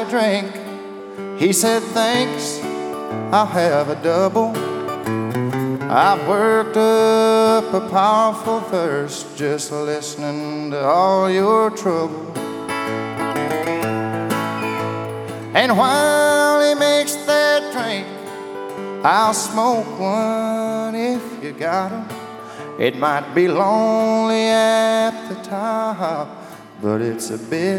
a drink? He said, thanks, I'll have a double. I've worked up a powerful thirst just listening to all your trouble. And while he makes that drink, I'll smoke one if you got 'em. It might be lonely at the top, but it's a bit